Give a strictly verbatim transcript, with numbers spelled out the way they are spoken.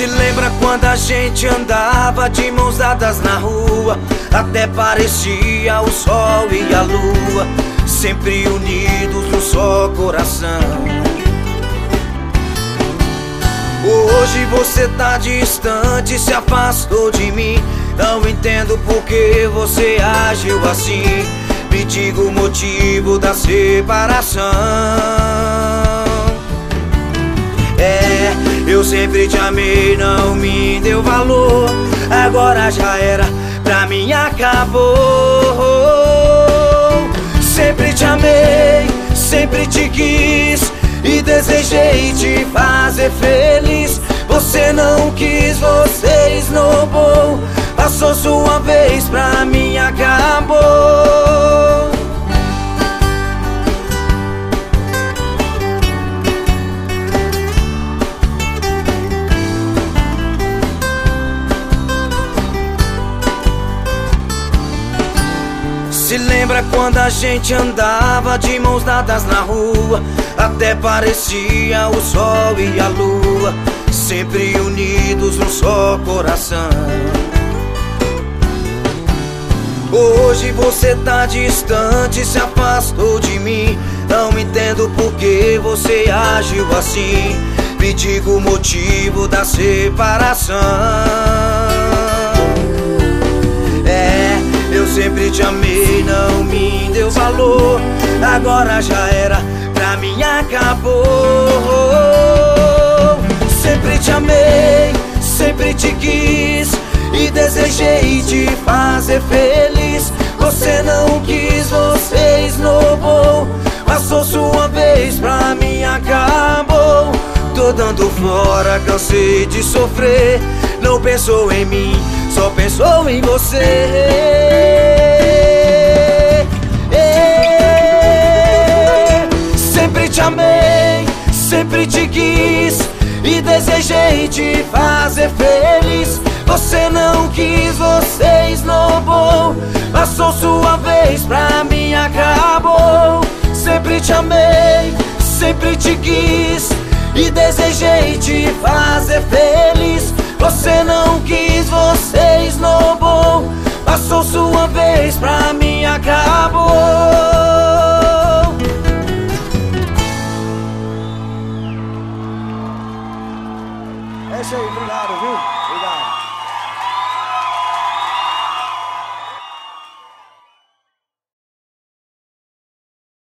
lembra quando a gente andava de mãos dadas na rua? Até parecia o sol e a lua, sempre unidos num só coração. Hoje você tá distante, se afastou de mim. Não entendo por que você agiu assim. Me diga o motivo da separação. É, eu sempre te amei, não me deu valor. Agora já era, pra mim acabou. Sempre te amei, sempre te quis e desejei te fazer feliz. Você não quis, você esnobou. Passou sua vez, pra mim acabou. Se lembra quando a gente andava de mãos dadas na rua? Até parecia o sol e a lua, sempre unidos num só coração. Hoje você tá distante, se afastou de mim. Não entendo por que você agiu assim. Me diga o motivo da separação. É, eu sempre te amei, não me deu valor. Agora já era, pra mim acabou. Sempre te amei, sempre te quis e desejei te fazer feliz. Você não quis, você esnobou. Passou sua vez, pra mim acabou. Tô dando fora, cansei de sofrer. Não pensou em mim, só pensou em você. Sempre te amei, sempre te quis e desejei te fazer feliz. Você não quis, você esnobou. Passou sua vez, pra mim acabou. Sempre te amei, sempre te quis e desejei te fazer feliz. Você não quis, você esnobou. Passou sua vez, pra mim acabou. É isso aí, obrigado, viu? Obrigado.